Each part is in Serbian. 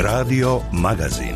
Radio Magazin.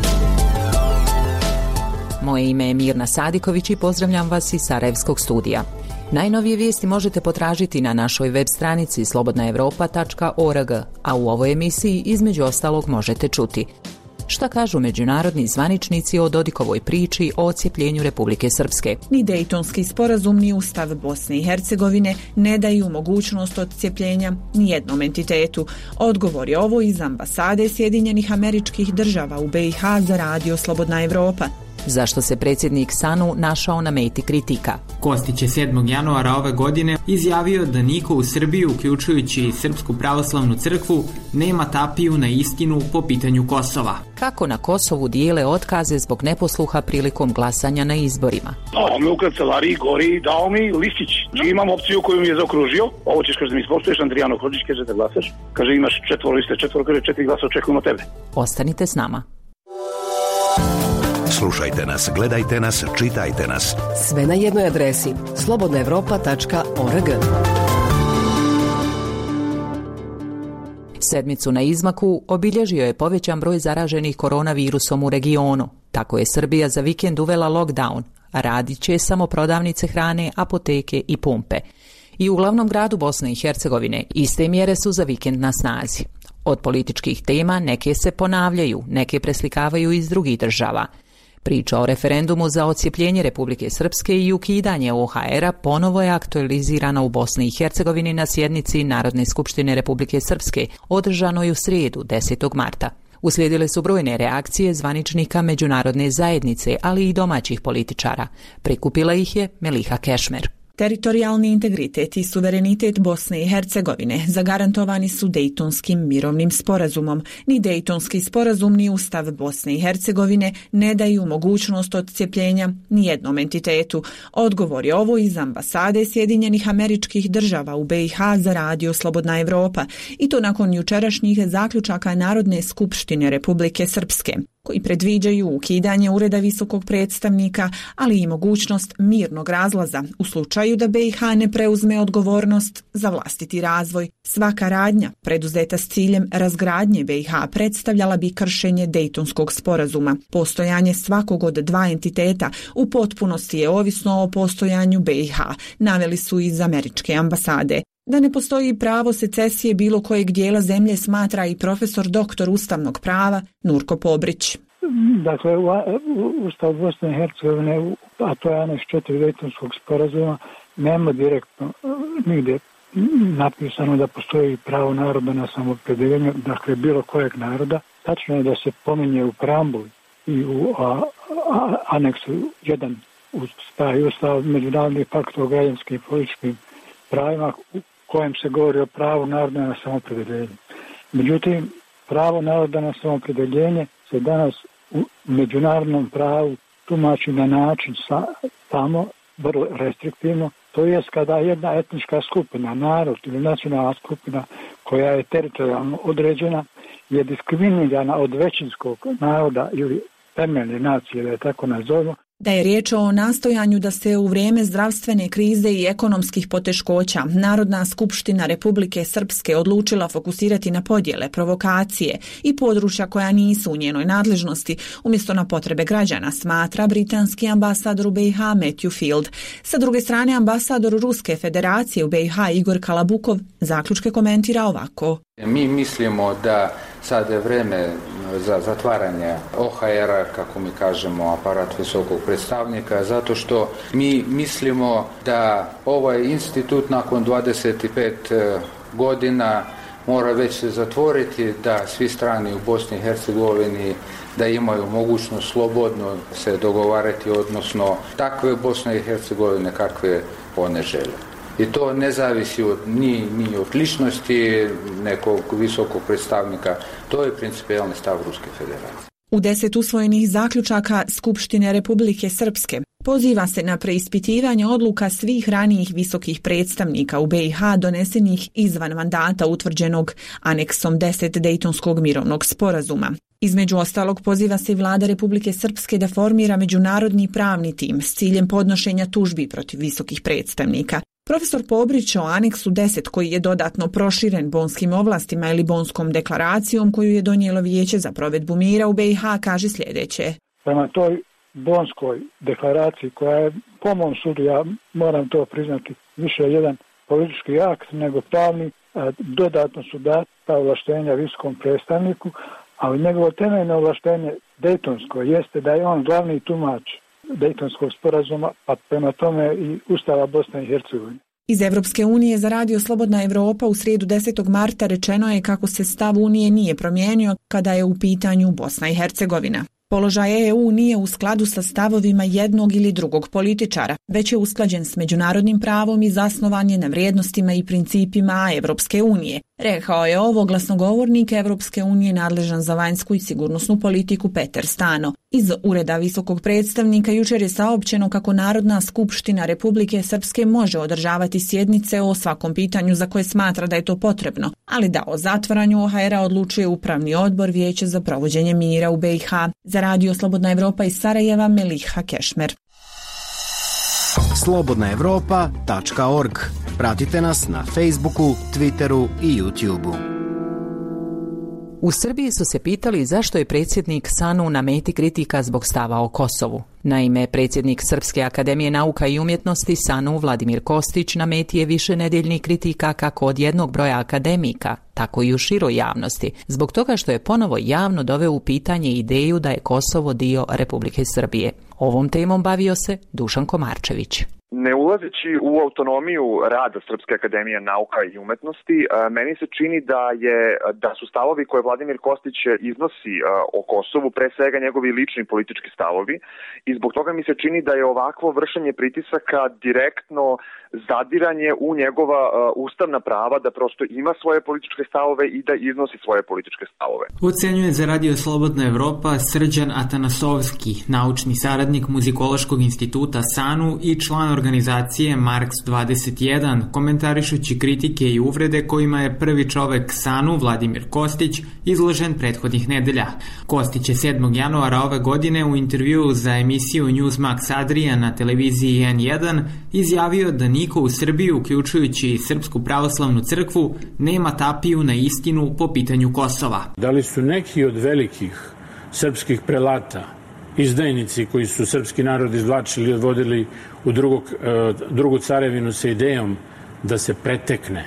Moje ime je Mirna Sadiković i pozdravljam vas iz Sarajevskog studija. Najnovije vijesti možete potražiti na našoj web stranici slobodnaevropa.org, a u ovoj emisiji između ostalog možete čuti: šta kažu međunarodni zvaničnici o Dodikovoj priči o odcijepljenju Republike Srpske? Ni Dejtonski sporazum ni Ustav Bosne i Hercegovine ne daju mogućnost odcijepljenja ni jednom entitetu. Odgovor je ovo iz ambasade Sjedinjenih Američkih Država u BiH za Radio Slobodna Evropa. Zašto se predsjednik Sanu našao na meti kritika? Kostić je 7. januara ove godine izjavio da niko u Srbiji, uključujući i Srpsku pravoslavnu crkvu, nema tapiju na istinu po pitanju Kosova. Kako na Kosovu dijele otkaze zbog neposluha prilikom glasanja na izborima? On me u kancelariji gori dao mi listić. Znači imam opciju koju mi je zaokružio. Ovo ćeš, kaže, da mi ispoštuješ, Andrijano Hodžić, kaže da glasaš. Kaže, imaš 4 liste, 4 glasa, očekujemo tebe. Ostanite s nama. Slušajte nas, gledajte nas, čitajte nas. Sve na jednoj adresi slobodnaevropa.org. Sedmicu na izmaku obilježio je povećan broj zaraženih koronavirusom u regionu. Tako je Srbija za vikend uvela lockdown. Radit će samo prodavnice hrane, apoteke i pumpe. I u glavnom gradu Bosne i Hercegovine iste mjere su za vikend na snazi. Od političkih tema neke se ponavljaju, neke preslikavaju iz drugih država. Priča o referendumu za odcijepljenje Republike Srpske i ukidanje OHR-a ponovo je aktualizirana u Bosni i Hercegovini na sjednici Narodne skupštine Republike Srpske, održanoj u srijedu 10. marta. Uslijedile su brojne reakcije zvaničnika međunarodne zajednice, ali i domaćih političara. Prikupila ih je Meliha Kešmer. Teritorijalni integritet i suverenitet Bosne i Hercegovine zagarantovani su Dejtonskim mirovnim sporazumom. Ni Dejtonski sporazum ni Ustav Bosne i Hercegovine ne daju mogućnost odcijepljenja ni jednom entitetu. Odgovor je ovo iz ambasade Sjedinjenih Američkih Država u BiH za Radio Slobodna Evropa, i to nakon jučerašnjih zaključaka Narodne skupštine Republike Srpske, koji predviđaju ukidanje ureda visokog predstavnika, ali i mogućnost mirnog razlaza u slučaju da BiH ne preuzme odgovornost za vlastiti razvoj. Svaka radnja preduzeta s ciljem razgradnje BiH predstavljala bi kršenje Dejtonskog sporazuma. Postojanje svakog od dva entiteta u potpunosti je ovisno o postojanju BiH, naveli su iz američke ambasade. Da ne postoji pravo secesije bilo kojeg dijela zemlje smatra i profesor doktor ustavnog prava Nurko Pobrić. Dakle, Ustav Bosne i Hercegovine, a to je aneks 4 Dejtonskog sporazuma, nema direktno nigdje napisano da postoji pravo naroda na samoopredjeljenje, dakle bilo kojeg naroda. Tačno je da se pominje u preambuli i u aneksu 1 uz taj Ustav međunarodnih pakta o građanskim i političkim pravima, u kojem se govori o pravu naroda na samoopredjeljenje. Međutim, pravo naroda na samoopredjeljenje se danas u međunarodnom pravu tumači na način samo vrlo restriktivno, to jest kada jedna etnička skupina, narod ili nacionalna skupina koja je teritorijalno određena je diskriminirana od većinskog naroda ili temeljne nacije, da je tako nazovemo. Da je riječ o nastojanju da se u vrijeme zdravstvene krize i ekonomskih poteškoća Narodna skupština Republike Srpske odlučila fokusirati na podjele, provokacije i područja koja nisu u njenoj nadležnosti, umjesto na potrebe građana, smatra britanski ambasador u BiH Matthew Field. Sa druge strane, ambasador Ruske federacije u BiH Igor Kalabukov zaključke komentira ovako. Mi mislimo da sad je vrijeme za zatvaranje OHR-a, kako mi kažemo, aparat visokog predstavnika, zato što mi mislimo da ovaj institut nakon 25 godina mora već se zatvoriti, da svi strani u Bosni i Hercegovini da imaju mogućnost slobodno se dogovarati, odnosno takve Bosne i Hercegovine kakve one žele. I to ne zavisi ni od ličnosti nekog visokog predstavnika, to je principijelni stav Ruske federacije. U 10 usvojenih zaključaka Skupštine Republike Srpske poziva se na preispitivanje odluka svih ranijih visokih predstavnika u BiH donesenih izvan mandata utvrđenog aneksom 10 Dejtonskog mirovnog sporazuma. Između ostalog, poziva se vlada Republike Srpske da formira međunarodni pravni tim s ciljem podnošenja tužbi protiv visokih predstavnika. Profesor Pobrić o aneksu 10 koji je dodatno proširen bonskim ovlastima ili bonskom deklaracijom koju je donijelo Vijeće za provedbu mira u BiH kaže sljedeće. Prema toj bonskoj deklaraciji koja je po mom sudu, ja moram to priznati, više jedan politički akt nego pravni, dodatno su data ovlaštenja visokom predstavniku, ali njegovo temeljno ovlaštenje dejtonsko jeste da je on glavni tumač Dejtonskog sporazuma, a prema tome i Ustava Bosne i Hercegovine. Iz Evropske unije za radio Slobodna Evropa u srijedu 10. marta rečeno je kako se stav Unije nije promijenio kada je u pitanju Bosna i Hercegovina. Položaj EU nije u skladu sa stavovima jednog ili drugog političara, već je usklađen s međunarodnim pravom i zasnovan je na vrijednostima i principima Evropske unije. Rekao je ovo glasnogovornik Evropske unije nadležan za vanjsku i sigurnosnu politiku Peter Stano. Iz Ureda visokog predstavnika jučer je saopćeno kako Narodna skupština Republike Srpske može održavati sjednice o svakom pitanju za koje smatra da je to potrebno, ali da o zatvaranju OHR-a odlučuje Upravni odbor Vijeća za provođenje mira u BiH. Za radio Slobodna Evropa iz Sarajeva, Meliha Kešmer. slobodnaevropa.org. Pratite nas na Facebooku, Twitteru i YouTubeu. U Srbiji su se pitali zašto je predsjednik Sanu na meti kritika zbog stava o Kosovu. Naime, predsjednik Srpske akademije nauka i umjetnosti Sanu Vladimir Kostić na meti je više nedeljnih kritika kako od jednog broja akademika, tako i u široj javnosti, zbog toga što je ponovo javno doveo u pitanje ideju da je Kosovo dio Republike Srbije. Ovom temom bavio se Dušan Komarčević. Ne ulazeći u autonomiju rada Srpske akademije nauka i umetnosti, meni se čini da su stavovi koje Vladimir Kostić iznosi o Kosovu pre svega njegovi lični politički stavovi i zbog toga mi se čini da je ovakvo vršenje pritisaka direktno zadiranje u njegova ustavna prava da prosto ima svoje političke stavove i da iznosi svoje političke stavove. Ocenjuje za radio Slobodna Evropa Srđan Atanasovski, naučni saradnik Muzikološkog instituta SANU i član organizacije Marks 21, komentarišući kritike i uvrede kojima je prvi čovek SANU, Vladimir Kostić, izložen prethodnih nedelja. Kostić je 7. januara ove godine u intervjuu za emisiju Newsmax Adria na televiziji N1 izjavio da niko u Srbiji, uključujući i Srpsku pravoslavnu crkvu, nema tapiju na istinu po pitanju Kosova. Da li su neki od velikih srpskih prelata, izdajnici koji su srpski narod izvlačili i odvodili u drugu carevinu sa idejom da se pretekne,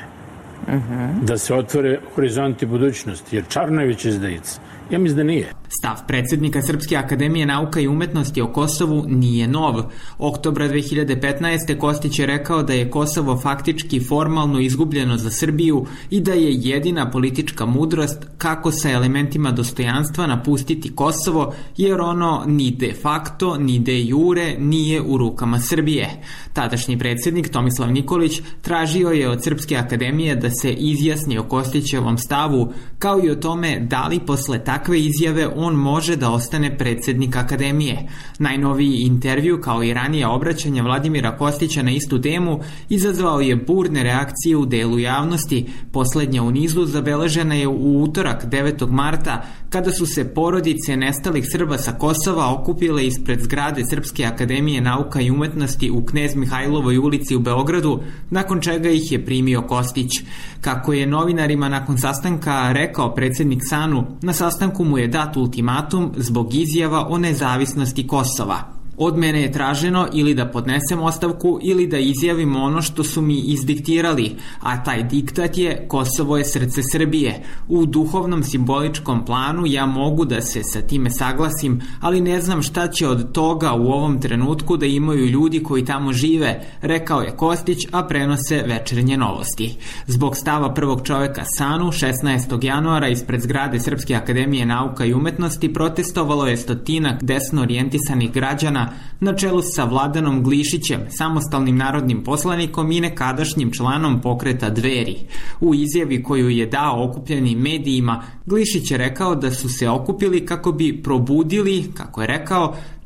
da se otvore horizonti budućnosti, jer Čarnojević je izdajica. Ja mislim da nije. Stav predsjednika Srpske akademije nauka i umetnosti o Kosovu nije nov. Oktobra 2015. Kostić je rekao da je Kosovo faktički formalno izgubljeno za Srbiju i da je jedina politička mudrost kako sa elementima dostojanstva napustiti Kosovo, jer ono ni de facto, ni de jure nije u rukama Srbije. Tadašnji predsjednik Tomislav Nikolić tražio je od Srpske akademije da se izjasni o Kostićevom stavu, kao i o tome da li posle takve izjave on može da ostane predsjednik akademije. Najnoviji intervju, kao i ranije obraćanje Vladimira Kostića na istu temu, izazvao je burne reakcije u delu javnosti. Poslednja u nizu zabeležena je u utorak 9. marta, kada su se porodice nestalih Srba sa Kosova okupile ispred zgrade Srpske akademije nauka i umetnosti u Knez Mihajlovoj ulici u Beogradu, nakon čega ih je primio Kostić. Kako je novinarima nakon sastanka rekao predsjednik SANU, na sastanku mu je dat ultimatum zbog izjava o nezavisnosti Kosova. Od mene je traženo ili da podnesem ostavku ili da izjavim ono što su mi izdiktirali, a taj diktat je Kosovo je srce Srbije. U duhovnom simboličkom planu ja mogu da se sa time saglasim, ali ne znam šta će od toga u ovom trenutku da imaju ljudi koji tamo žive, rekao je Kostić, a prenose Večernje novosti. Zbog stava prvog čoveka SANU, 16. januara ispred zgrade Srpske akademije nauka i umetnosti protestovalo je 100 desno orijentisanih građana na čelu sa Vladanom Glišićem, samostalnim narodnim poslanikom i nekadašnjim članom pokreta Dveri. U izjavi koju je dao okupljenim medijima, Glišić je rekao da su se okupili kako bi probudili, kako je rekao,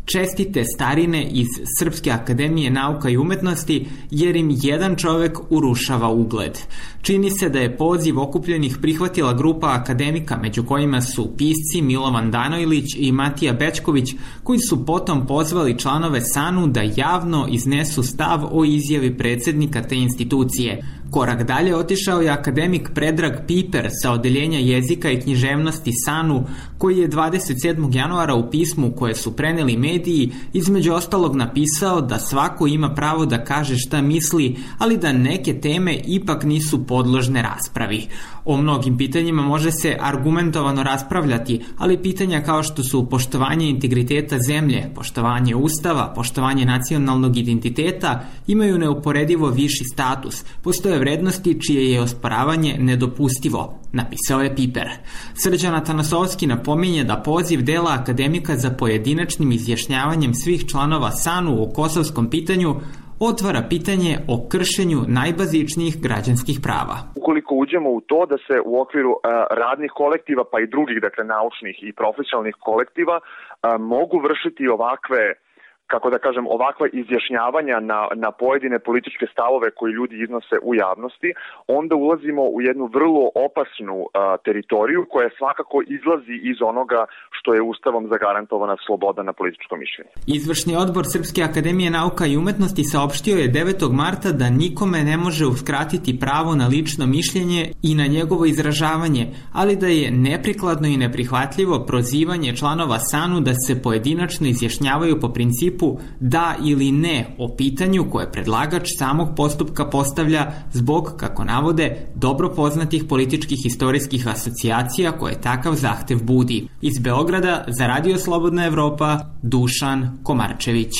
Čestite starine iz Srpske akademije nauka i umetnosti, jer im jedan čovek urušava ugled. Čini se da je poziv okupljenih prihvatila grupa akademika, među kojima su pisci Milovan Danojlić i Matija Bećković, koji su potom pozvali članove SANU da javno iznesu stav o izjavi predsjednika te institucije. Korak dalje otišao je akademik Predrag Piper sa odeljenja jezika i književnosti SANU, koji je 27. januara u pismu koje su preneli mediji između ostalog napisao da svako ima pravo da kaže šta misli, ali da neke teme ipak nisu podložne raspravi. O mnogim pitanjima može se argumentovano raspravljati, ali pitanja kao što su poštovanje integriteta zemlje, poštovanje ustava, poštovanje nacionalnog identiteta imaju neuporedivo viši status. Postoje vrednosti čije je osporavanje nedopustivo, napisao je Piper. Srđan Atanasovski napominje da poziv dela akademika za pojedinačnim izjašnjavanjem svih članova SANU o kosovskom pitanju otvara pitanje o kršenju najbazičnijih građanskih prava. Ukoliko uđemo u to da se u okviru radnih kolektiva, pa i drugih, dakle naučnih i profesionalnih kolektiva, mogu vršiti ovakve, kako da kažem, ovakva izjašnjavanja na pojedine političke stavove koji ljudi iznose u javnosti, onda ulazimo u jednu vrlo opasnu teritoriju koja svakako izlazi iz onoga što je Ustavom zagarantovana sloboda na političko mišljenje. Izvršni odbor Srpske akademije nauka i umetnosti saopštio je 9. marta da nikome ne može uskratiti pravo na lično mišljenje i na njegovo izražavanje, ali da je neprikladno i neprihvatljivo prozivanje članova SANU da se pojedinačno izjašnjavaju po principu da ili ne o pitanju koje predlagač samog postupka postavlja zbog, kako navode, dobro poznatih političkih istorijskih asocijacija koje takav zahtev budi. Iz Beograda za Radio Slobodna Evropa, Dušan Komarčević.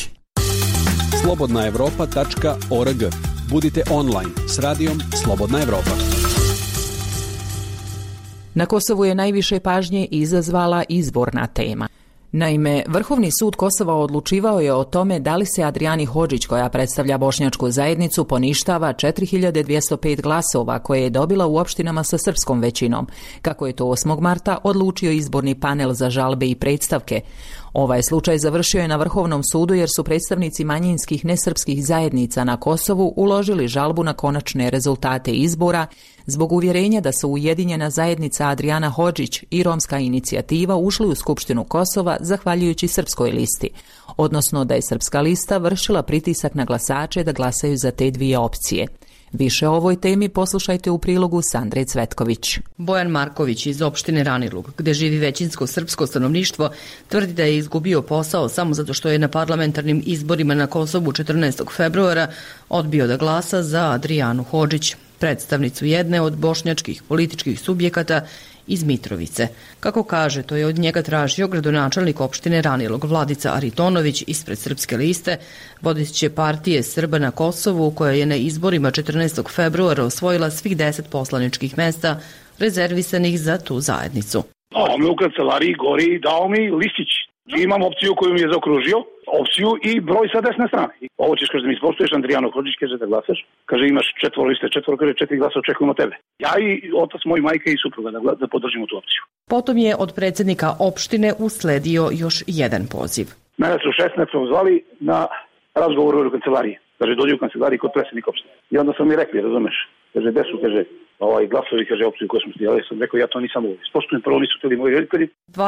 slobodnaevropa.org. Budite online s radijom Slobodna Evropa. Na Kosovu je najviše pažnje izazvala izborna tema. Naime, Vrhovni sud Kosova odlučivao je o tome da li se Adrijani Hodžić, koja predstavlja bošnjačku zajednicu, poništava 4205 glasova koje je dobila u opštinama sa srpskom većinom, kako je to 8. marta odlučio izborni panel za žalbe i predstavke. Ovaj slučaj završio je na Vrhovnom sudu jer su predstavnici manjinskih nesrpskih zajednica na Kosovu uložili žalbu na konačne rezultate izbora zbog uvjerenja da su Ujedinjena zajednica Adrijana Hodžić i Romska inicijativa ušli u Skupštinu Kosova zahvaljujući srpskoj listi, odnosno da je srpska lista vršila pritisak na glasače da glasaju za te dvije opcije. Više o ovoj temi poslušajte u prilogu Sandre Cvetković. Bojan Marković iz opštine Ranilug, gde živi većinsko srpsko stanovništvo, tvrdi da je izgubio posao samo zato što je na parlamentarnim izborima na Kosovu 14. februara odbio da glasa za Adrijanu Hodžić, predstavnicu jedne od bošnjačkih političkih subjekata iz Mitrovice. Kako kaže, to je od njega tražio gradonačelnik opštine Ranilog Vladica Aritonović ispred Srpske liste, vodeće partije Srba na Kosovu, koja je na izborima 14. februara osvojila svih 10 poslaničkih mesta rezervisanih za tu zajednicu. On me u kancelariji gori i dao mi listić. Imam opciju koju mi je zaokružio, opciju i broj sa desne strane. Ovo ćeš, kaže, da mi ispoštuješ, Andrijano Hodžić, kaže da glasaš. Kaže, imaš 4 liste, 4 glasa očekujemo tebe. Ja i otac moj, majka i supruga da podržimo tu opciju. Potom je od predsjednika opštine usledio još jedan poziv. Mene su 16. zvali na razgovor u kancelariji. Kaže, dođi u kancelariji kod predsjednika opštine. I onda su mi rekli, razumeš, kaže, gde su, kaže, glasovi, kaže, opciju koju smo stijali. Sam rekao, ja to nisam uvijek. Ispoštujem, prvo nisu teli moji roditelji.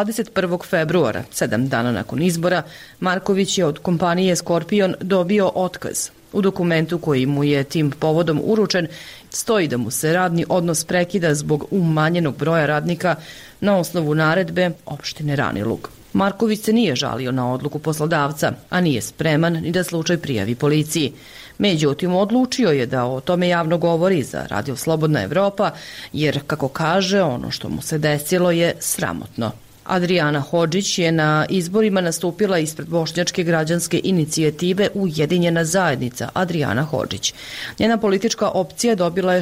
21. februara, 7 dana nakon izbora, Marković je od kompanije Skorpion dobio otkaz. U dokumentu koji mu je tim povodom uručen stoji da mu se radni odnos prekida zbog umanjenog broja radnika na osnovu naredbe opštine Ranilug. Marković se nije žalio na odluku poslodavca, a nije spreman ni da slučaj prijavi policiji. Međutim, odlučio je da o tome javno govori za Radio Slobodna Evropa, jer, kako kaže, ono što mu se desilo je sramotno. Adrijana Hodžić je na izborima nastupila ispred bošnjačke građanske inicijative Ujedinjena zajednica Adrijana Hodžić. Njena politička opcija dobila je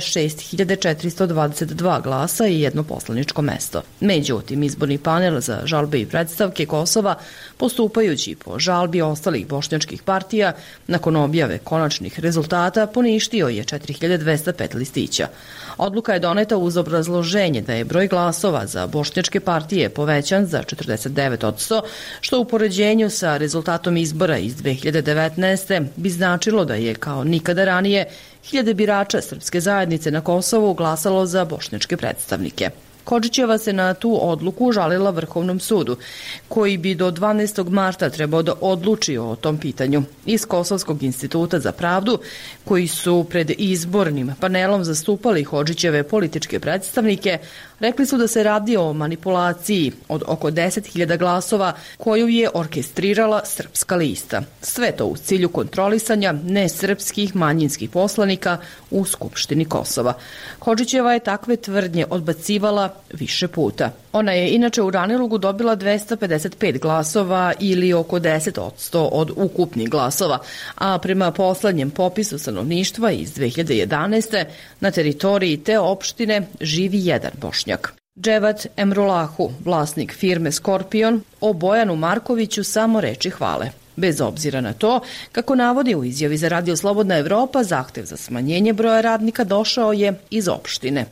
6422 glasa i jedno poslaničko mesto. Međutim, izborni panel za žalbe i predstavke Kosova, postupajući po žalbi ostalih bošnjačkih partija, nakon objave konačnih rezultata poništio je 4205 listića. Odluka je doneta uz obrazloženje da je broj glasova za bošnjačke partije povećan povećan za 49%, što u poređenju sa rezultatom izbora iz 2019. bi značilo da je kao nikada ranije hiljade birača srpske zajednice na Kosovu glasalo za bošnjačke predstavnike. Hodžićeva se na tu odluku žalila Vrhovnom sudu, koji bi do 12. marta trebao da odluči o tom pitanju. Iz Kosovskog instituta za pravdu, koji su pred izbornim panelom zastupali Hodžićeve političke predstavnike, rekli su da se radi o manipulaciji od oko 10.000 glasova koju je orkestrirala Srpska lista. Sve to u cilju kontrolisanja nesrpskih manjinskih poslanika u Skupštini Kosova. Hodžićeva je takve tvrdnje odbacivala više puta. Ona je inače u Ranilugu dobila 255 glasova ili oko 10% od ukupnih glasova, a prema poslednjem popisu stanovništva iz 2011. na teritoriji te opštine živi jedan Bošnjak. Dževat Emrulahu, vlasnik firme Skorpion, o Bojanu Markoviću samo reči hvale. Bez obzira na to, kako navodi u izjavi za Radio Slobodna Evropa, zahtev za smanjenje broja radnika došao je iz opštine.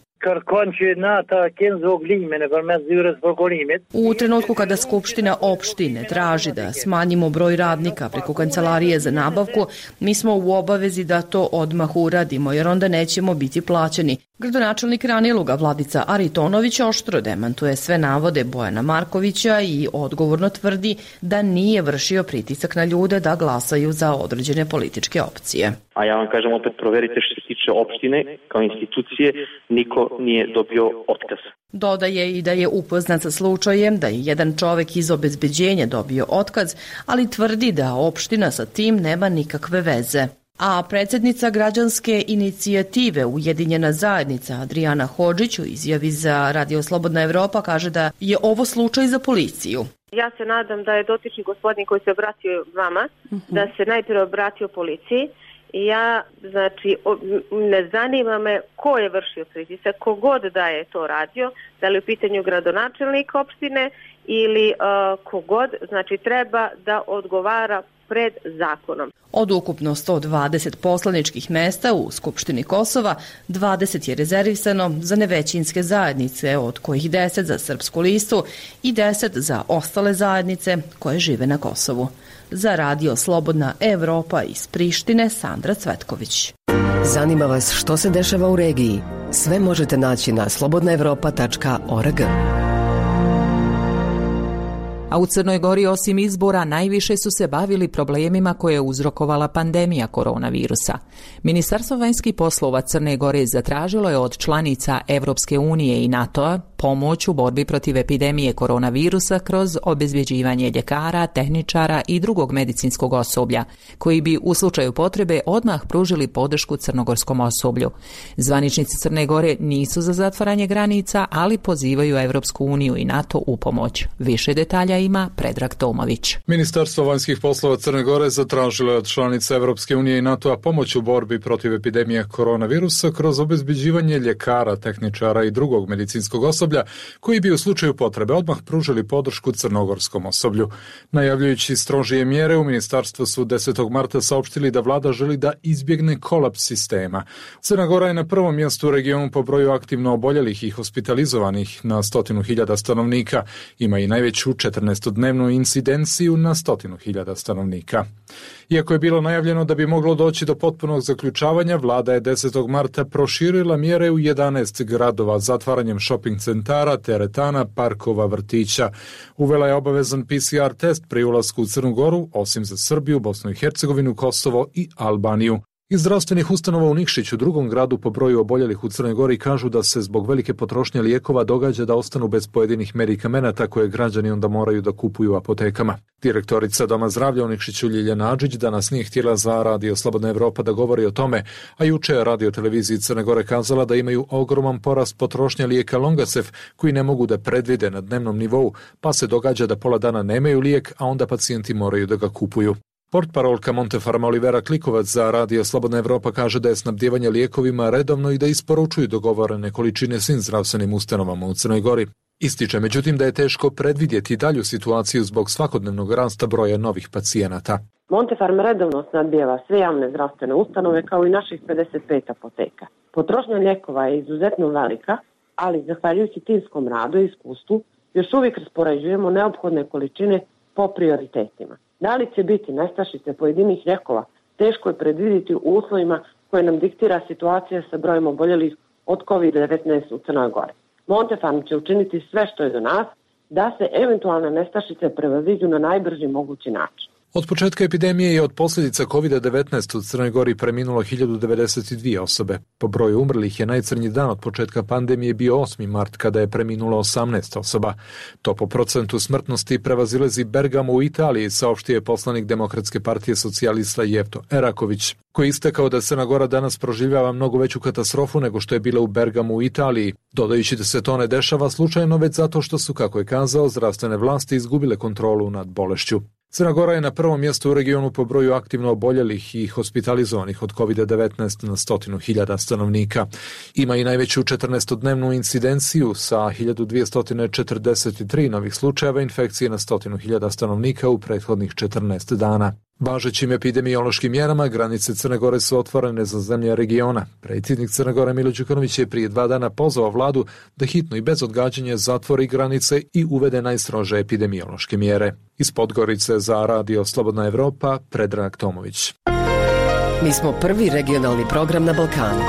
U trenutku kada Skupština opštine traži da smanjimo broj radnika preko kancelarije za nabavku, mi smo u obavezi da to odmah uradimo, jer onda nećemo biti plaćeni. Gradonačelnik Raniluga Vladica Aritonović oštro demantuje sve navode Bojana Markovića i odgovorno tvrdi da nije vršio pritisak na ljude da glasaju za određene političke opcije. A ja vam kažem opet, proverite što se tiče opštine kao institucije, niko nije dobio otkaz. Dodaje i da je upoznat sa slučajem da je jedan čovek iz obezbeđenja dobio otkaz, ali tvrdi da opština sa tim nema nikakve veze. A predsjednica građanske inicijative Ujedinjena zajednica Adriana Hodžić u izjavi za Radio Slobodna Evropa kaže da je ovo slučaj za policiju. Ja se nadam da je dotični gospodin koji se obratio vama, da se najprije obratio policiji. Ja, znači, ne zanima me ko je vršio pritisak, kogod da je to radio, da li u pitanju gradonačelnik opštine ili kogod, znači treba da odgovara pred zakonom. Od ukupno 120 poslaničkih mesta u Skupštini Kosova, 20 je rezervisano za nevećinske zajednice, od kojih 10 za Srpsku listu i 10 za ostale zajednice koje žive na Kosovu. Za Radio Slobodna Evropa iz Prištine, Sandra Cvetković. Zanima vas što se dešava u regiji? Sve možete naći na slobodnaevropa.org. A u Crnoj Gori osim izbora najviše su se bavili problemima koje je uzrokovala pandemija koronavirusa. Ministarstvo vanjskih poslova Crne Gore zatražilo je od članica Evropske unije i NATO-a pomoć u borbi protiv epidemije koronavirusa kroz obezbjeđivanje ljekara, tehničara i drugog medicinskog osoblja, koji bi u slučaju potrebe odmah pružili podršku crnogorskom osoblju. Zvaničnici Crne Gore nisu za zatvaranje granica, ali pozivaju Evropsku uniju i NATO u pomoć. Više detalja ima Predrag Tomović. Ministarstvo vanjskih poslova Crne Gore zatražilo je od članica Evropske unije i NATO-a pomoć u borbi protiv epidemije koronavirusa kroz obezbeđivanje ljekara, tehničara i drugog medicinskog osoblja koji bi u slučaju potrebe odmah pružili podršku crnogorskom osoblju. Najavljujući strožije mjere, u ministarstvu su 10. marta saopštili da vlada želi da izbjegne kolaps sistema. Crna Gora je na prvom mjestu u regionu po broju aktivno oboljelih i hospitalizovanih na 100.000 stanovnika. Ima i najveću 14-dnevnu incidenciju na 100.000 stanovnika. Iako je bilo najavljeno da bi moglo doći do potpunog zaključavanja, vlada je 10. marta proširila mjere u 11 gradova zatvaranjem shopping centara, teretana, parkova, vrtića. Uvela je obavezan PCR test pri ulasku u Crnu Goru, osim za Srbiju, Bosnu i Hercegovinu, Kosovo i Albaniju. Iz zdravstvenih ustanova u Nikšiću, drugom gradu po broju oboljelih u Crnoj Gori, kažu da se zbog velike potrošnje lijekova događa da ostanu bez pojedinih medikamenata koje građani onda moraju da kupuju u apotekama. Direktorica Doma zdravlja u Nikšiću Ljiljana Adžić danas nije htjela za Radio Slobodna Evropa da govori o tome, a juče je Radio televiziji Crne Gore kazala da imaju ogroman porast potrošnje lijeka Longasef koji ne mogu da predvide na dnevnom nivou, pa se događa da pola dana nemaju lijek, a onda pacijenti moraju da ga kupuju. Portparolka Montefarma Olivera Klikovac za Radio Slobodna Evropa kaže da je snabdijevanje lijekovima redovno i da isporučuju dogovorene količine svim zdravstvenim ustanovama u Crnoj Gori. Ističe međutim da je teško predvidjeti dalju situaciju zbog svakodnevnog rasta broja novih pacijenata. Montefarma redovno snabdijeva sve javne zdravstvene ustanove kao i naših 55 apoteka. Potrošnja lijekova je izuzetno velika, ali zahvaljujući timskom radu i iskustvu još uvijek raspoređujemo neophodne količine po prioritetima. Da li će biti nestašice pojedinih lijekova, teško je predvidjeti u uslovima koje nam diktira situacija sa brojem oboljelih od COVID-19 u Crnoj Gori. Montefarm će učiniti sve što je do nas da se eventualne nestašice prevaziđu na najbrži mogući način. Od početka epidemije i od posljedica COVID-19 u Crnoj Gori preminulo 1092 osobe. Po broju umrlih je najcrnji dan od početka pandemije bio 8. mart kada je preminulo 18 osoba. To po procentu smrtnosti prevazilezi Bergamo u Italiji, saopštio je poslanik Demokratske partije socijalista Jefto Eraković, koji je istakao da Crna Gora danas proživljava mnogo veću katastrofu nego što je bila u Bergamu u Italiji, dodajući da se to ne dešava slučajno već zato što su, kako je kazao, zdravstvene vlasti izgubile kontrolu nad bolešću. Crna Gora je na prvom mjestu u regionu po broju aktivno oboljelih i hospitalizovanih od COVID-19 na 100.000 stanovnika. Ima i najveću 14-dnevnu incidenciju sa 1243 novih slučajeva infekcije na 100.000 stanovnika u prethodnih 14 dana. Važećim epidemiološkim mjerama granice Crne Gore su otvorene za zemlje regiona. Predsjednik Crne Gore Milo Đukanović je prije 2 dana pozvao vladu da hitno i bez odgađanja zatvori granice i uvede najstrože epidemiološke mjere. Iz Podgorice za Radio Slobodna Evropa, Predrag Tomović. Mi smo prvi regionalni program na Balkanu.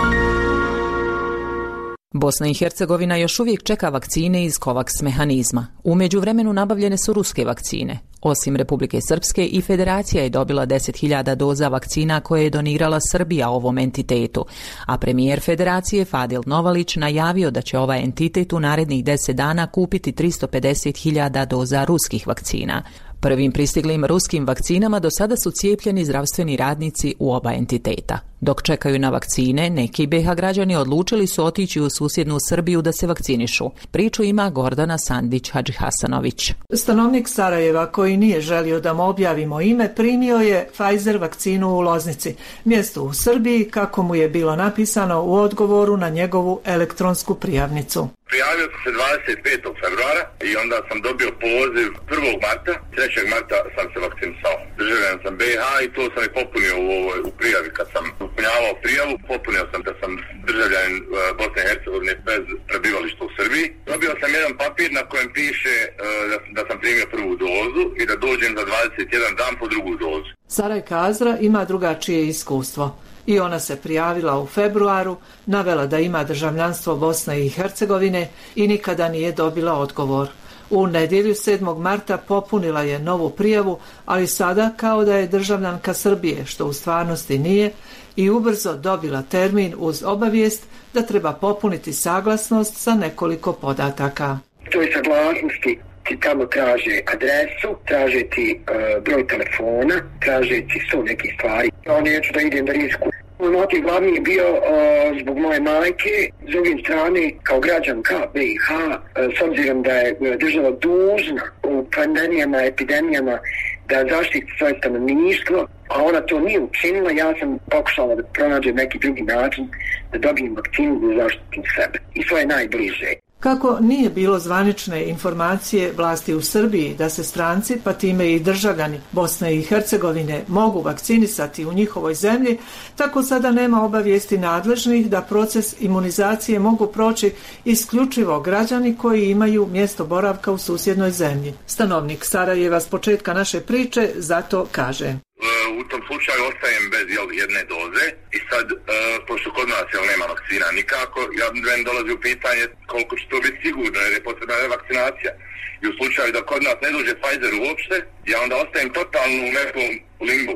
Bosna i Hercegovina još uvijek čeka vakcine iz COVAX mehanizma. U međuvremenu nabavljene su ruske vakcine. Osim Republike Srpske i Federacija je dobila 10.000 doza vakcina koje je donirala Srbija ovom entitetu, a premijer Federacije Fadil Novalić najavio da će ovaj entitet u narednih 10 dana kupiti 350.000 doza ruskih vakcina. Prvim pristiglim ruskim vakcinama do sada su cijepljeni zdravstveni radnici u oba entiteta. Dok čekaju na vakcine, neki BiH građani odlučili su otići u susjednu Srbiju da se vakcinišu. Priču ima Gordana Sandić Hadžihasanović. Stanovnik Sarajeva koji nije želio da mu objavimo ime primio je Pfizer vakcinu u Loznici, mjesto u Srbiji kako mu je bilo napisano u odgovoru na njegovu elektronsku prijavnicu. Prijavio sam se 25. februara i onda sam dobio poziv 1. marta, 3. marta sam se vakcinisao. Državljan sam BiH i to sam i popunio u prijavi. Kad sam popunjavao prijavu, popunio sam da sam državljan Bosne i Hercegovine bez prebivališta u Srbiji. Dobio sam jedan papir na kojem piše da sam primio prvu dozu i da dođem za 21 dan po drugu dozu. Sarajka Azra ima drugačije iskustvo. I ona se prijavila u februaru, navela da ima državljanstvo Bosne i Hercegovine i nikada nije dobila odgovor. U nedjelju 7. marta popunila je novu prijavu, ali sada kao da je državljanka Srbije, što u stvarnosti nije, i ubrzo dobila termin uz obavijest da treba popuniti saglasnost sa nekoliko podataka. To je saglasnosti. Ti tamo traže adresu, traže ti broj telefona, traže ti 100 nekih stvari. Ja neću da idem da riskujem. Motiv glavni je bio zbog moje majke, s druge strane kao građanka BiH, s obzirom da je država dužna u pandemijama, epidemijama da zaštiti svoje stanovništvo, a ona to nije učinila, ja sam pokušala da pronađem neki drugi način da dobijem vakcinu da zaštitim sebe i svoje najbliže. Kako nije bilo zvanične informacije vlasti u Srbiji da se stranci, pa time i državljani Bosne i Hercegovine mogu vakcinisati u njihovoj zemlji, tako sada nema obavijesti nadležnih da proces imunizacije mogu proći isključivo građani koji imaju mjesto boravka u susjednoj zemlji. Stanovnik Sarajeva s početka naše priče zato kaže: U tom slučaju ostajem bez jedne doze i sad, pošto kod nas nema vakcina nikako, meni dolazi u pitanje koliko će to biti sigurno jer je potrebna revakcinacija. I u slučaju da kod nas ne dođe Pfizer uopšte, ja onda ostajem totalno u nekom limbu.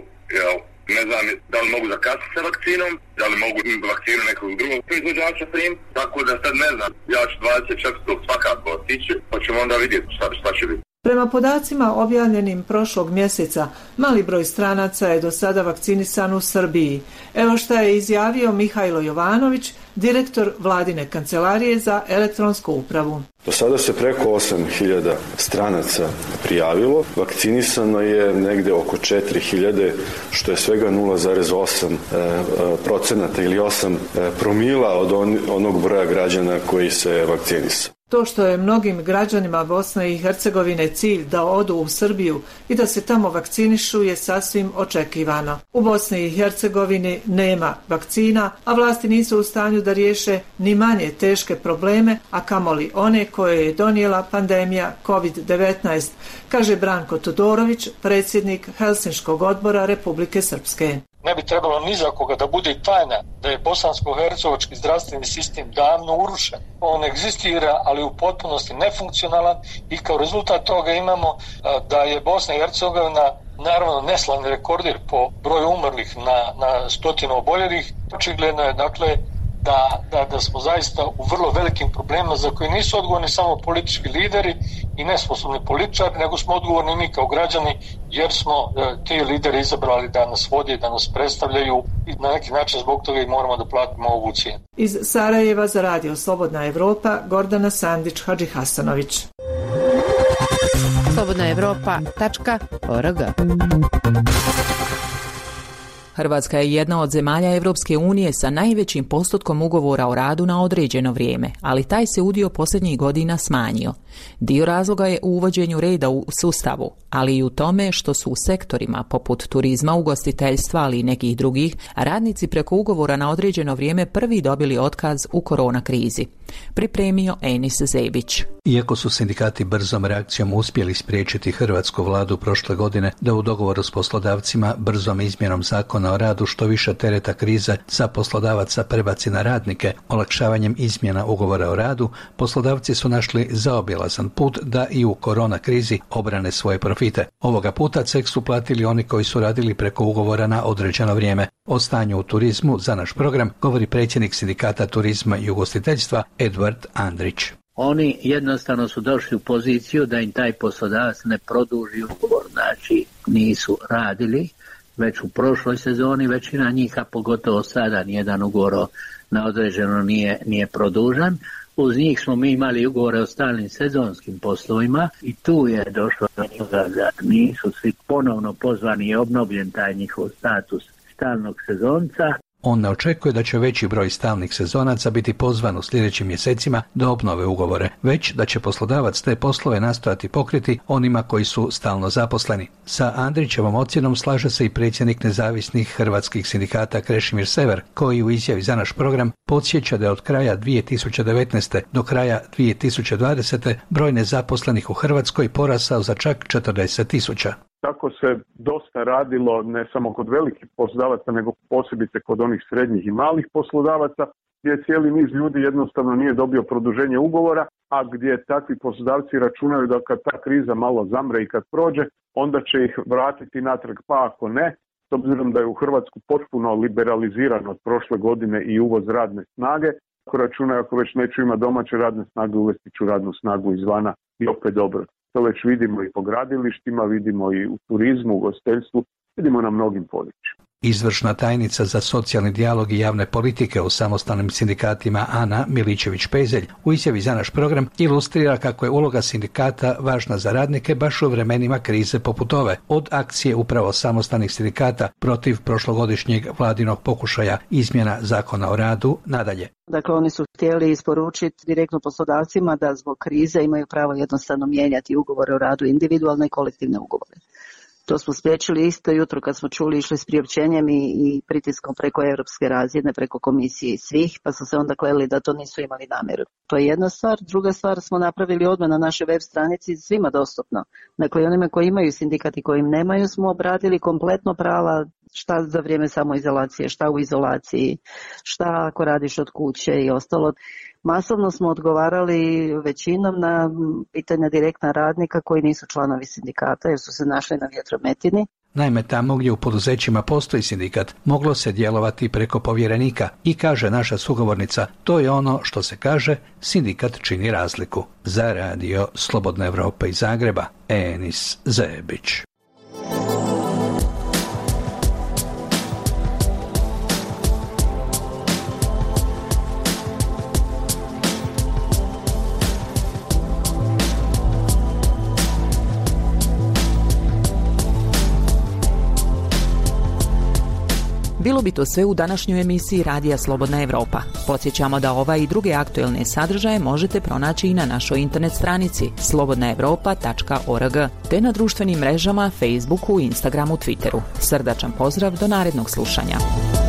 Ne znam da li mogu zakasniti sa vakcinom, da li mogu vakcinu nekog drugog proizvođača primiti, tako da sad ne znam. Ja ću 24. svakako otići, pa ćemo onda vidjeti šta će biti. Prema podacima objavljenim prošlog mjeseca, mali broj stranaca je do sada vakcinisan u Srbiji. Evo šta je izjavio Mihajlo Jovanović, direktor Vladine kancelarije za elektronsku upravu. Do sada se preko 8.000 stranaca prijavilo, vakcinisano je negde oko 4.000, što je svega 0,8% ili 8 promila od onog broja građana koji se vakcinisao. To što je mnogim građanima Bosne i Hercegovine cilj da odu u Srbiju i da se tamo vakcinišu je sasvim očekivano. U Bosni i Hercegovini nema vakcina, a vlasti nisu u stanju da riješe ni manje teške probleme, a kamoli one koje je donijela pandemija COVID-19, kaže Branko Todorović, predsjednik Helsinškog odbora Republike Srpske. Ne bi trebalo ni za koga da bude tajna da je bosansko-hercegovački zdravstveni sistem davno urušen. On egzistira, ali u potpunosti nefunkcionalan i kao rezultat toga imamo da je Bosna i Hercegovina naravno neslavni rekorder po broju umrlih na 100 oboljelih. Očigledno je dakle da smo zaista u vrlo velikim problemima za koje nisu odgovorni samo politički lideri i nesposobni političari, nego smo odgovorni mi kao građani jer smo te lidere izabrali da nas vode, da nas predstavljaju i na neki način zbog toga i moramo da platimo ovu cijenu. Iz Sarajeva za radio Slobodna Evropa, Gordana Sandić Hadžihasanović. slobodnaevropa.org. Hrvatska je jedna od zemalja Europske unije sa najvećim postotkom ugovora o radu na određeno vrijeme, ali taj se udio posljednjih godina smanjio. Dio razloga je u uvođenju reda u sustavu, ali i u tome što su u sektorima poput turizma, ugostiteljstva, ali i nekih drugih, radnici preko ugovora na određeno vrijeme prvi dobili otkaz u korona krizi. Pripremio Enis Zebić. Iako su sindikati brzom reakcijom uspjeli spriječiti hrvatsku vladu prošle godine da u dogovoru s poslodavcima brzom izmjenom zakona o radu što više tereta krize sa poslodavaca prebaci na radnike, olakšavanjem izmjena ugovora o radu, poslodavci su našli zaobilazan put da i u korona krizi obrane svoje profite. Ovoga puta ceh su platili oni koji su radili preko ugovora na određeno vrijeme. O stanju u turizmu za naš program govori predsjednik sindikata turizma i ugostiteljstva Edvard Andrić. Oni jednostavno su došli u poziciju da im taj poslodavac ne produži ugovor, znači nisu radili već u prošloj sezoni, većina njih, a pogotovo sada nijedan ugovor na određeno nije produžan. Uz njih smo mi imali ugovore o stalnim sezonskim poslovima i tu je došlo do toga da nisu svi ponovno pozvani i obnovljen taj njihov status stalnog sezonca. On ne očekuje da će veći broj stalnih sezonaca biti pozvan u sljedećim mjesecima da obnove ugovore, već da će poslodavac te poslove nastojati pokriti onima koji su stalno zaposleni. Sa Andrićevom ocjenom slaže se i predsjednik nezavisnih hrvatskih sindikata Krešimir Sever, koji u izjavi za naš program podsjeća da je od kraja 2019. do kraja 2020. broj nezaposlenih u Hrvatskoj porasao za čak 40.000. Tako se dosta radilo ne samo kod velikih poslodavaca, nego posebice kod onih srednjih i malih poslodavaca, gdje cijeli niz ljudi jednostavno nije dobio produženje ugovora, a gdje takvi poslodavci računaju da kad ta kriza malo zamre i kad prođe, onda će ih vratiti natrag, pa ako ne, s obzirom da je u Hrvatsku potpuno liberaliziran od prošle godine i uvoz radne snage, ako računaju ako već neću imati domaće radne snage, uvesti ću radnu snagu izvana i opet dobro. To već vidimo i po gradilištima, vidimo i u turizmu, u ugostiteljstvu, vidimo na mnogim područjima. Izvršna tajnica za socijalni dijalog i javne politike u samostalnim sindikatima Ana Miličević-Pezelj u izjavi za naš program ilustrira kako je uloga sindikata važna za radnike baš u vremenima krize poput ove, od akcije upravo samostalnih sindikata protiv prošlogodišnjeg vladinog pokušaja izmjena zakona o radu nadalje. Dakle, oni su htjeli isporučiti direktno poslodavcima da zbog krize imaju pravo jednostavno mijenjati ugovore o radu, individualne i kolektivne ugovore. To smo spriječili isto jutro kad smo čuli, išli s priopćenjem i pritiskom preko europske razine, preko komisije i svih, pa su se onda kleli da to nisu imali namjeru. To je jedna stvar. Druga stvar, smo napravili odmah na našoj web stranici svima dostupno. Dakle, onima koji imaju sindikat i koji im nemaju smo obradili kompletno prava, šta za vrijeme samoizolacije, šta u izolaciji, šta ako radiš od kuće i ostalo. Masovno smo odgovarali većinom na pitanja direktna radnika koji nisu članovi sindikata jer su se našli na vjetrometini. Naime, tamo gdje u poduzećima postoji sindikat, moglo se djelovati preko povjerenika i kaže naša sugovornica, to je ono što se kaže, sindikat čini razliku. Za radio Slobodna Evropa iz Zagreba, Enis Zebić. Bilo bi to sve u današnjoj emisiji Radija Slobodna Evropa. Podsjećamo da ova i druge aktuelne sadržaje možete pronaći i na našoj internet stranici slobodnaevropa.org te na društvenim mrežama Facebooku, Instagramu, Twitteru. Srdačan pozdrav do narednog slušanja.